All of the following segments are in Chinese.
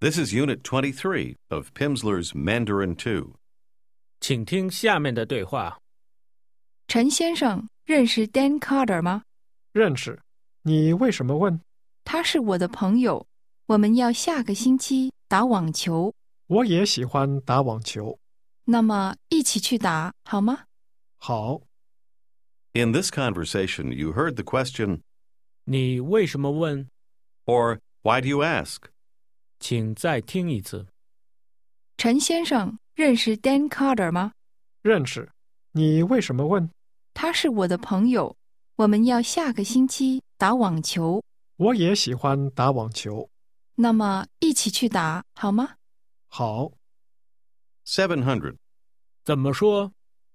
This is Unit 23 of Pimsleur's Mandarin 2. 请听下面的对话。 陈先生认识 Dan Carter 吗？ 认识。你为什么问？ 他是我的朋友，我们要下个星期打网球。 我也喜欢打网球。 那么一起去打好吗？ 好。 In this conversation, you heard the question, 你为什么问？ or why do you ask? 请再听一次。 陈先生认识 Dan Carter 吗？ 认识。你为什么问？ 他是我的朋友，我们要下个星期打网球。 我也喜欢打网球。 那么一起去打好吗？ 好。 700. 怎么说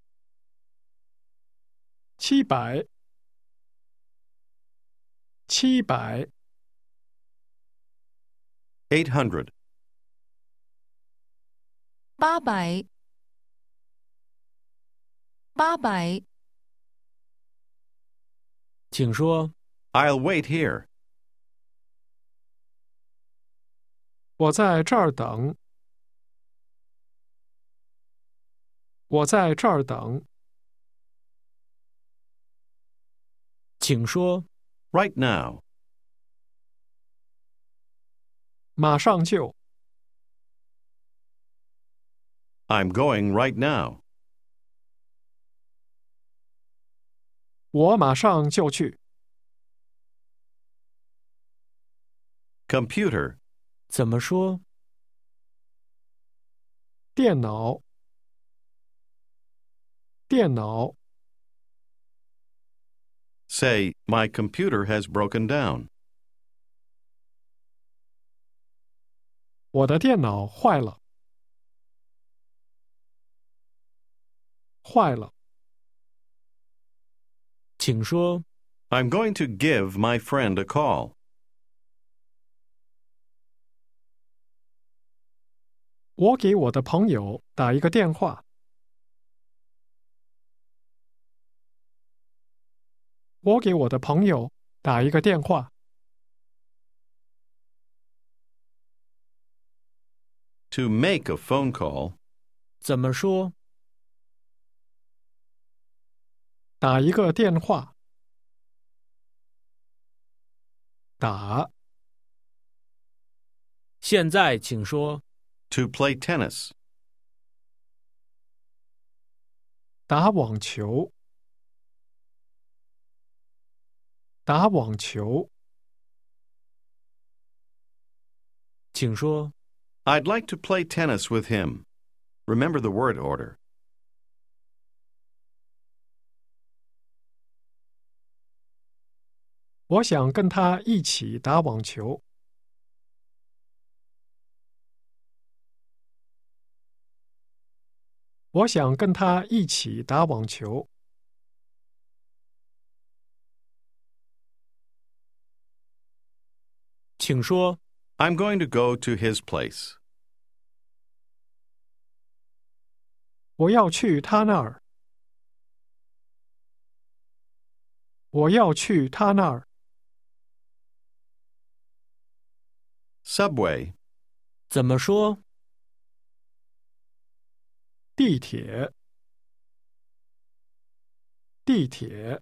700。700。 800. 800。800。 请说。 I'll wait here. 我在这儿等。我在这儿等。 请说。 Right now. 马上就。 I'm going right now. 我马上就去。 Computer. 怎么说？ 电脑。电脑。 Say, my computer has broken down. 我的电脑坏了。坏了。 请说。 I'm going to give my friend a call. 我给我的朋友打一个电话。我给我的朋友打一个电话。 To make a phone call. 怎么说？ 打一个电话。打。 现在请说。 To play tennis. 打网球。打网球。 请说。 I'd like to play tennis with him. Remember the word order. 我想跟他一起打网球。我想跟他一起打网球。 请说。 I'm going to go to his place. 我要去他那儿。我要去他那儿。 Subway. 怎么说？ 地铁。地铁。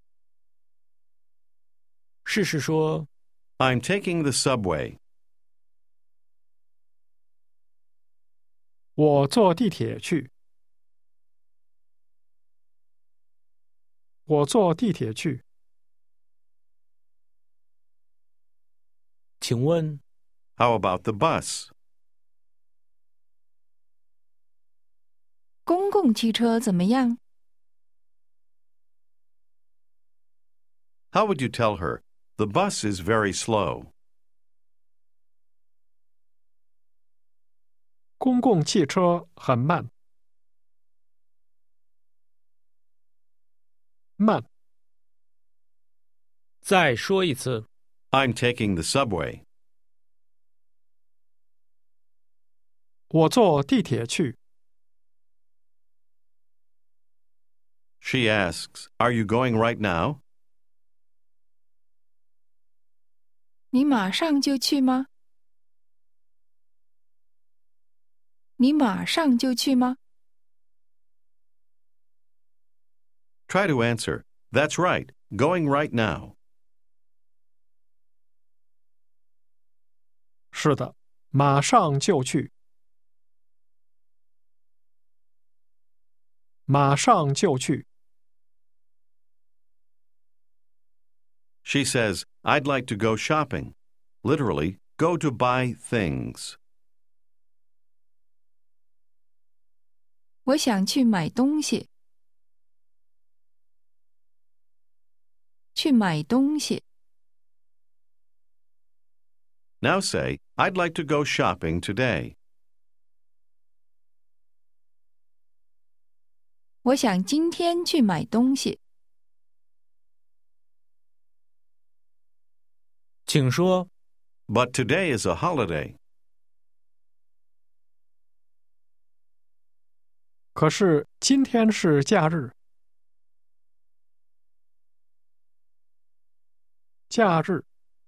试试说。 I'm taking the subway. 我坐地铁去。我坐地铁去。 请问 How about the bus? 公共汽车怎么样？ How would you tell her, the bus is very slow? 公共汽车很慢。慢。 再说一次。 I'm taking the subway. 我坐地铁去。 She asks, Are you going right now? 你马上就去吗？ 你马上就去吗？ Try to answer, That's right, going right now. 是的，马上就去。马上就去。 She says, I'd like to go shopping. Literally, go to buy things. 我想去买东西。去买东西。 Now say, I'd like to go shopping today. 我想今天去买东西。 请说， But today is a holiday. 可是今天是假日。假日。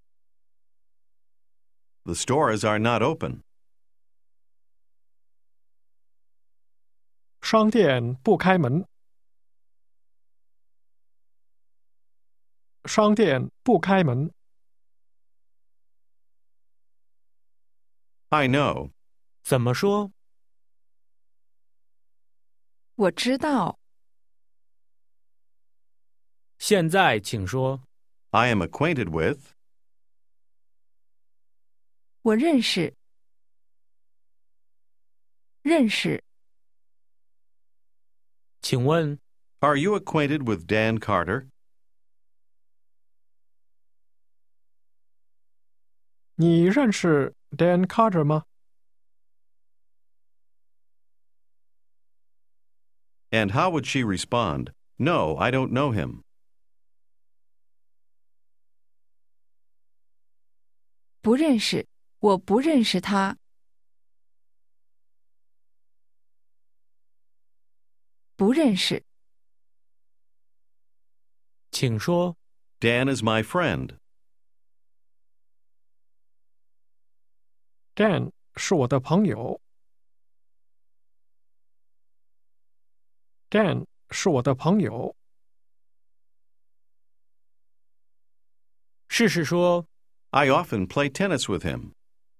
The stores are not open. 商店不开门。商店不开门。 I know. 怎么说？ 我知道。 现在请说， I am acquainted with. 我认识。认识。 请问 Are you acquainted with Dan Carter? 你认识 Dan Carter 吗？ And how would she respond? No, I don't know him. 不认识，我不认识他。不认识。 请说， Dan is my friend. Dan 是我的朋友。Dan 是我的朋友。 试试说， I often play tennis with him.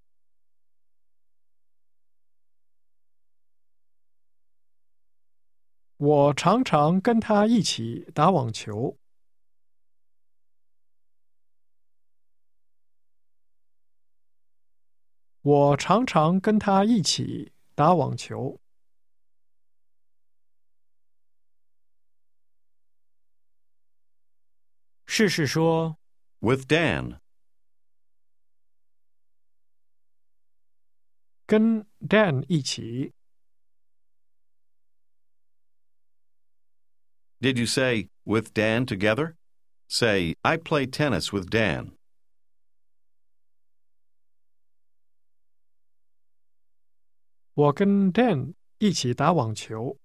我常常跟他一起打网球。我常常跟他一起打网球。 试试说， With Dan. 跟 Dan 一起。 Did you say, with Dan together? Say, I play tennis with Dan. 我跟 Dan 一起打网球。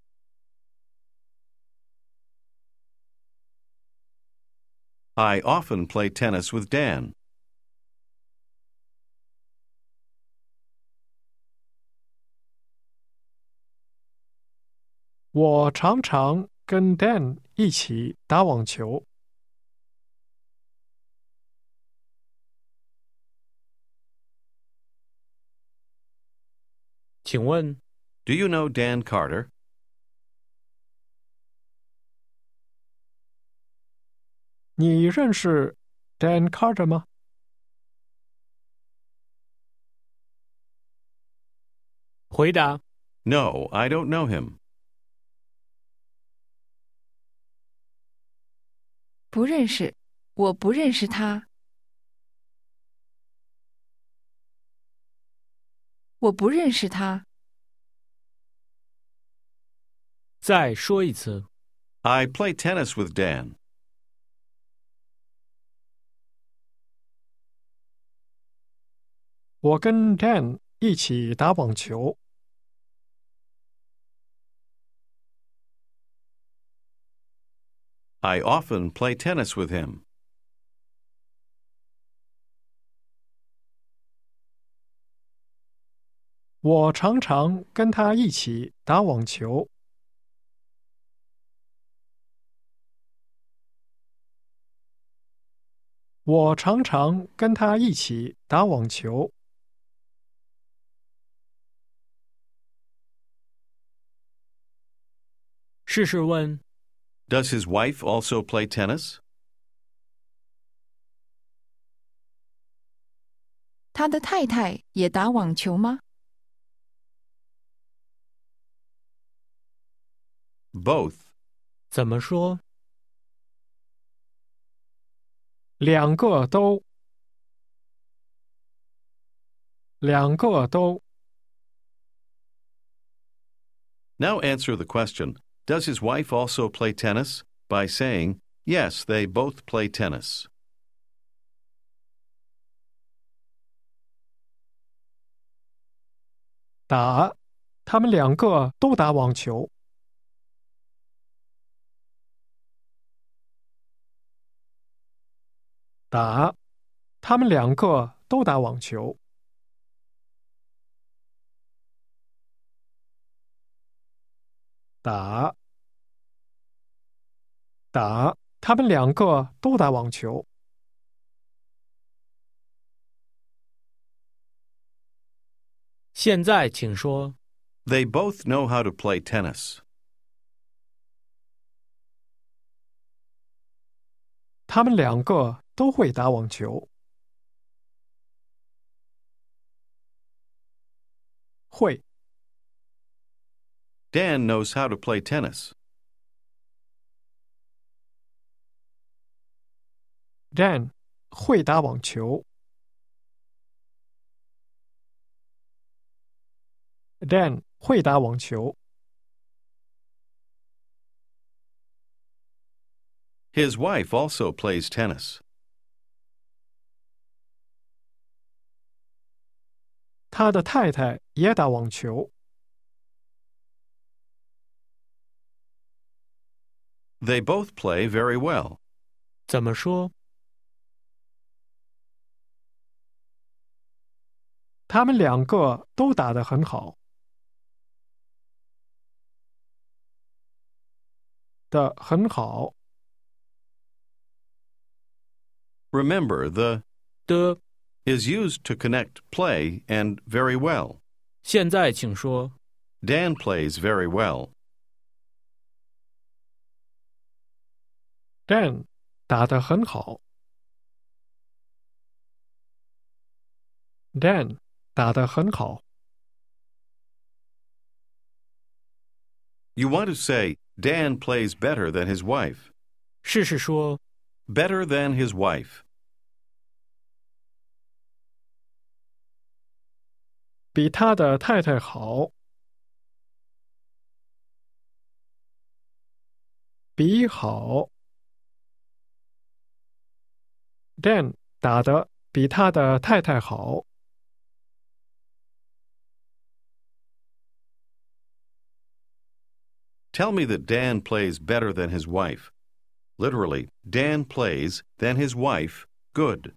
I often play tennis with Dan. 「我常常跟 Dan 一起打网球。 请问 Do you know Dan Carter? 你认识 Dan Carter 吗？ 回答 No, I don't know him. 不认识，我不认识他。我不认识他。 再说一次， I play tennis with Dan. 我跟 Dan 一起打网球。 I often play tennis with him. 我常常跟他一起打网球。我常常跟他一起打网球。 试试问， Does his wife also play tennis? 他的太太也打网球吗？ Both. 怎么说？ 两个都。两个都。 Now answer the question, does his wife also play tennis? By saying, yes, they both play tennis. 打，他们两个都打网球。打，他们两个都打网球。打，打，他们两个都打网球。 现在请说， They both know how to play tennis. 他们两个都会打网球。会。 Dan knows how to play tennis. Dan 会打网球。Dan 会打网球。 His wife also plays tennis. 他的太太也打网球。 They both play very well. 怎么说？ 他们两个都打得很好。的很好。 Remember, the 的， is used to connect play and very well. 现在请说， Dan plays very well. Dan 打得很好。Dan 打得很好。 You want to say, Dan plays better than his wife. 试试说， Better than his wife. 比他的太太好。比好。Dan 打得比他的太太好。 Tell me that Dan plays better than his wife. Literally, Dan plays than his wife good.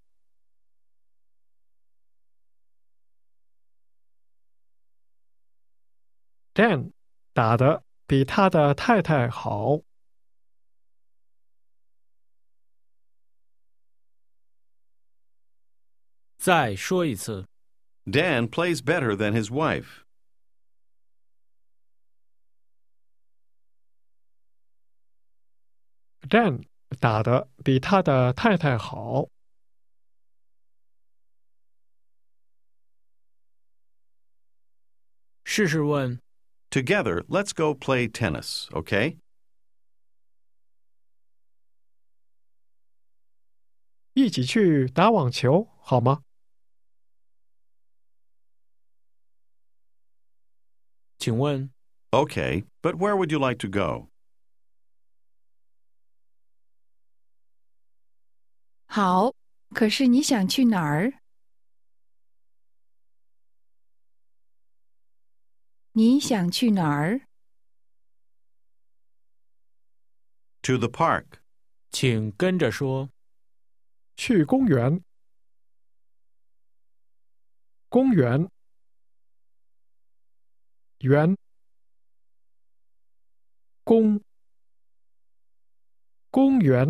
Dan 打得比他的太太好。 再说一次， Dan plays better than his wife. Dan 打得比他的太太好。 试试问， Together, let's go play tennis, okay? 一起去打网球好吗？ 请问， Okay, but where would you like to go? 好，可是你想去哪儿？你想去哪儿？ To the park. 请跟着说， 去公园。公园。 园，公园，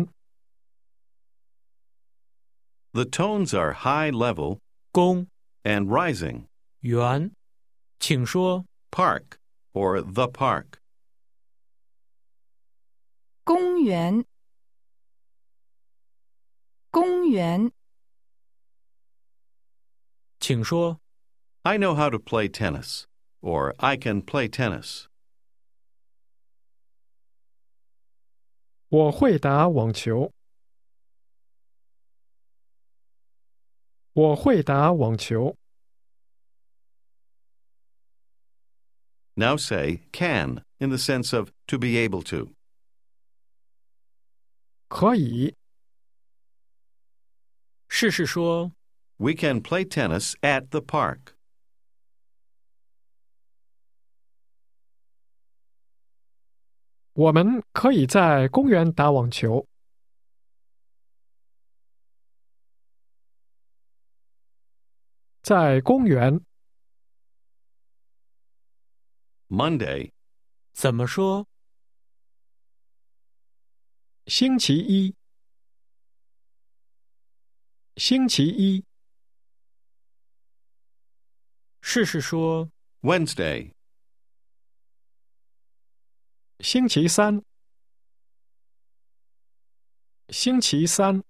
The tones are high level 公 and rising. 园，请说 Park or the park. 公园，公园， 请说 I know how to play tennis, or I can play tennis. 我会打网球。我会打网球。 Now say can in the sense of to be able to. 可以。 试试说 We can play tennis at the park. 我们可以在公园打网球。在公园。 Monday, 怎么说星期一。星期一。 试试说 Wednesday, 星期三。星期三。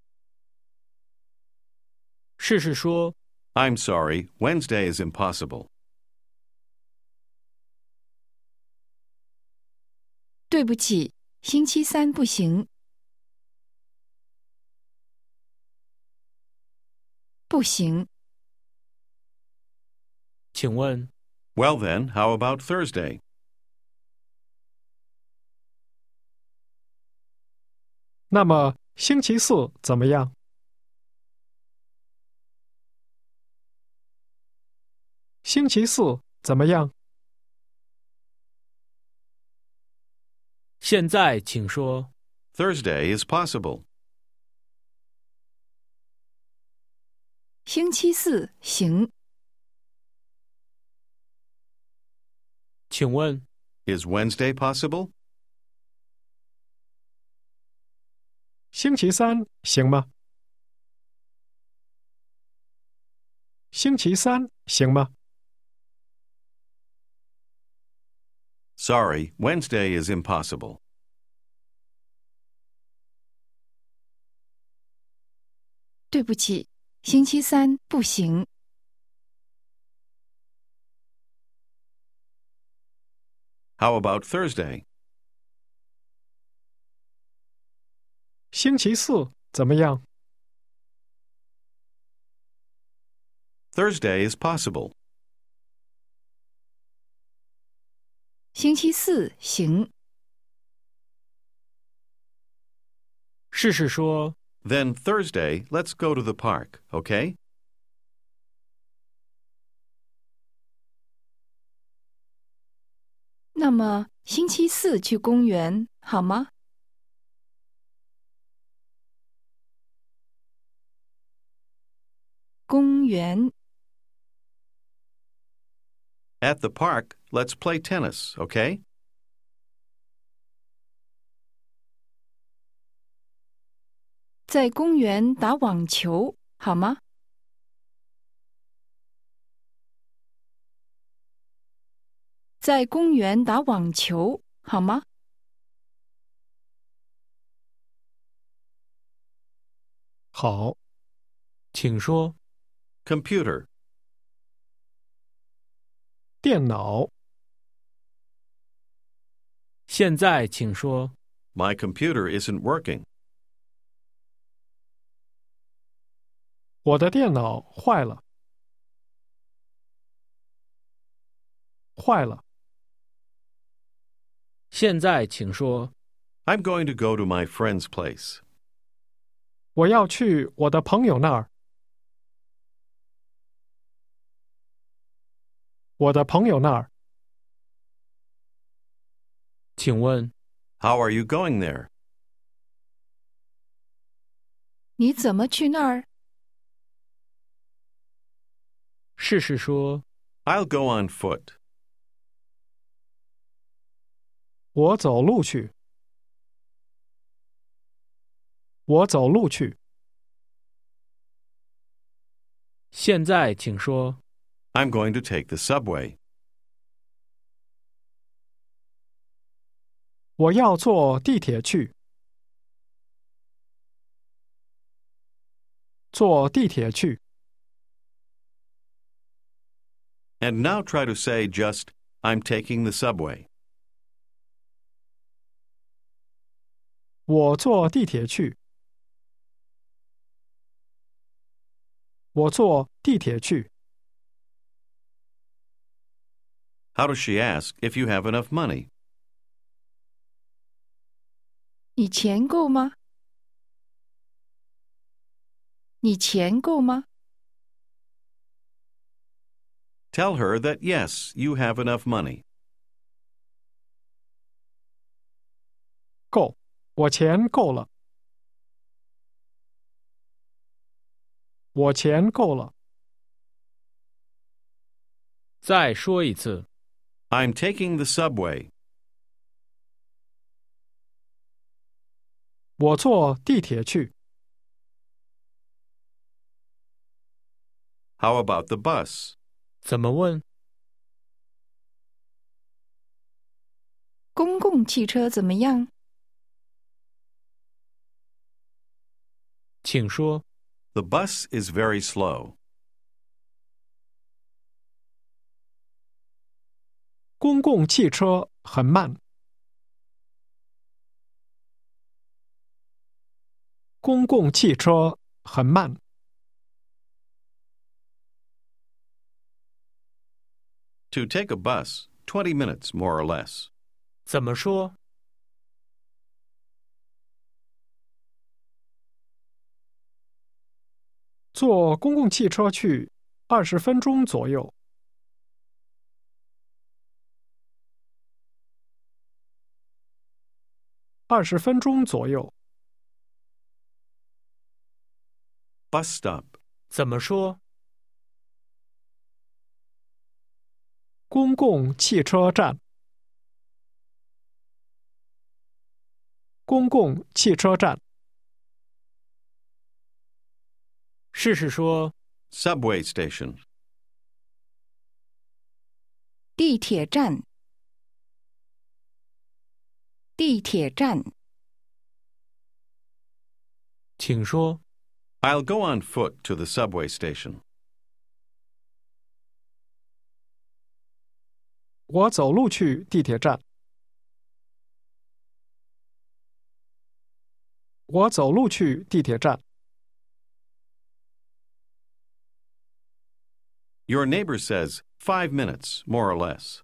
试试说 I'm sorry, Wednesday is impossible. 对不起，星期三不行。不行。 请问 Well then, how about Thursday? 那么星期四怎么样？星期四怎么样？ 现在请说 Thursday is possible. 星期四行。 请问 Is Wednesday possible? 星期三行吗？星期三行吗？ Sorry, Wednesday is impossible. 对不起，星期三不行。 How about Thursday? 星期四怎么样？ Thursday is possible. 星期四行。 试试说 Then Thursday, let's go to the park, okay? 那么星期四去公园好吗？公园。 At the park, let's play tennis, okay? 在公园打网球好吗？在公园打网球好吗？ 好。 请说 Computer, 电脑。 现在请说 my computer isn't working. 我的电脑坏了。坏了。 现在请说 I'm going to go to my friend's place. 我要去我的朋友那儿。我的朋友那儿。 请问 How are you going there? 你怎么去那儿？ 试试说 I'll go on foot. 我走路去。我走路去。 现在请说。 I'm going to take the subway. 我要坐地铁去。坐地铁去。 And now try to say just, I'm taking the subway. 我坐地铁去。我坐地铁去。 How does she ask if you have enough money? 你钱够吗？你钱够吗？ Tell her that yes, you have enough money. 够，我钱够了。我钱够了。 再说一次。 I'm taking the subway. 我坐地铁去。 How about the bus? 怎么问？ 公共汽车怎么样？ 请说。 The bus is very slow. 公共汽车很慢。公共汽车很慢。 To take a bus, 20 minutes more or less. 怎么说？ 坐公共汽车去20分钟左右。20分钟左右。 Bus stop. 怎么说？ 公共汽车站。公共汽车站。 试试说。 Subway station. 地铁站。地铁站。 请说。 I'll go on foot to the subway station. 我走路去地铁站。我走路去地铁站。 Your neighbor says 5 minutes, more or less.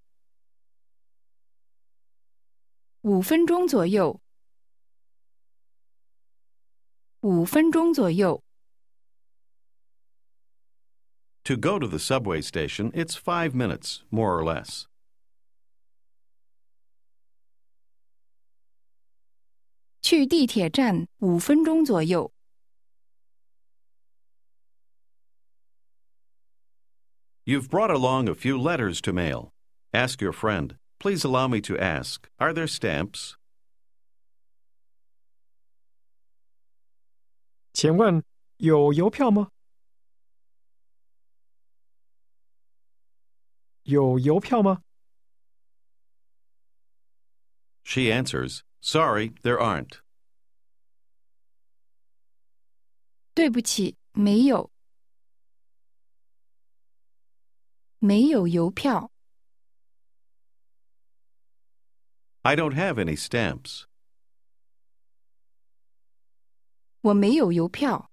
5分钟左右。5分钟左右。 To go to the subway station, it's 5 minutes, more or less. 去地铁站5分钟左右。 You've brought along a few letters to mail. Ask your friend, please allow me to ask, are there stamps? 请问有邮票吗？有邮票吗？ She answers, sorry, there aren't. 对不起，没有。没有邮票。 I don't have any stamps. 我没有邮票。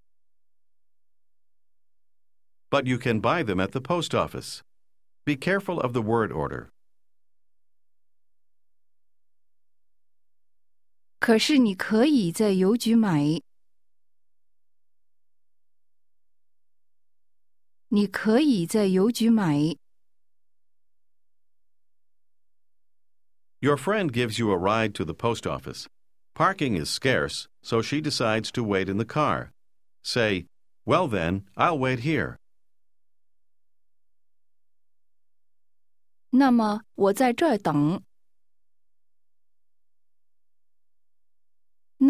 But you can buy them at the post office. Be careful of the word order. 可是你可以在邮局买。你可以在邮局买。 Your friend gives you a ride to the post office. Parking is scarce, so she decides to wait in the car. Say, well then, I'll wait here. 那么我在这儿等。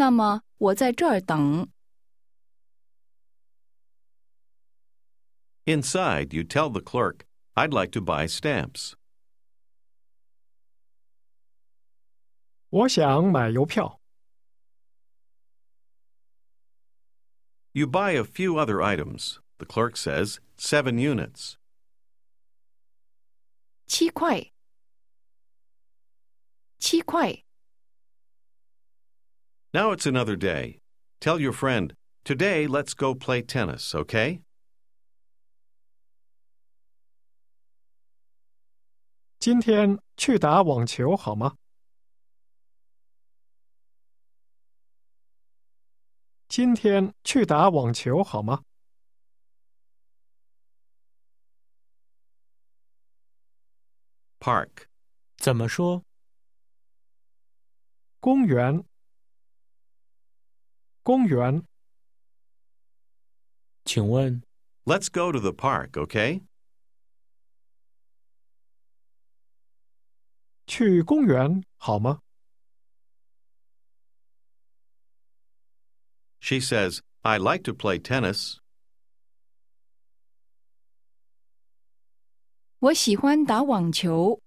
那么我在这儿等。 Inside, you tell the clerk, I'd like to buy stamps. 我想买邮票。 You buy a few other items. The clerk says 7 units. 7块，7块。 Now it's another day. Tell your friend, today let's go play tennis, okay? 今天去打网球好吗？今天去打网球好吗？ Park. 怎么说？ 公园，公园， 请问 Let's go to the park, okay? 去公园好吗？ She says, I like to play tennis. 我喜欢打网球。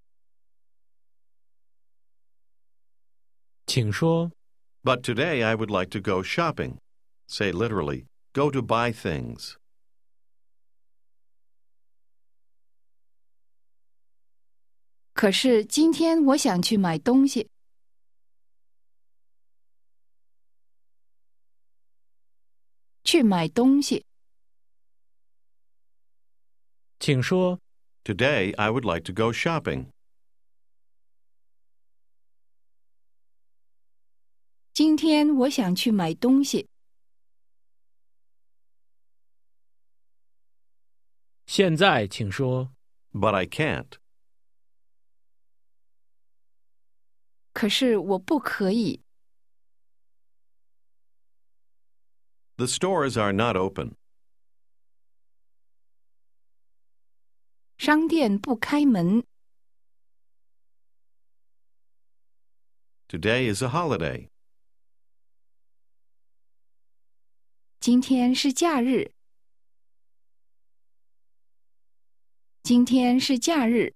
请说 But today I would like to go shopping. Say literally, go to buy things. 可是今天我想去买东西。去买东西。 请说 Today I would like to go shopping. 今天我想去买东西。 现在请说 But I can't. 可是我不可以。 The stores are not open. 商店不开门。 Today is a holiday. 今天是假日。今天是假日。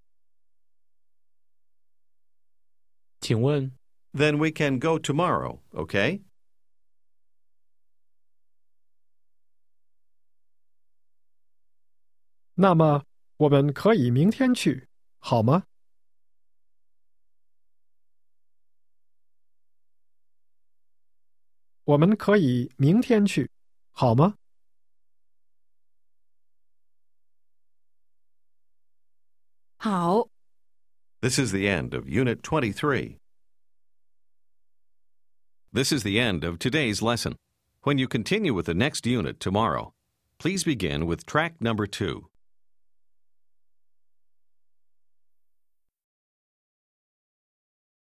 请问 Then we can go tomorrow, okay? 那么我们可以明天去，好吗？我们可以明天去，好吗？ 好。 This is the end of Unit 23. This is the end of today's lesson. When you continue with the next unit tomorrow, please begin with track number 2.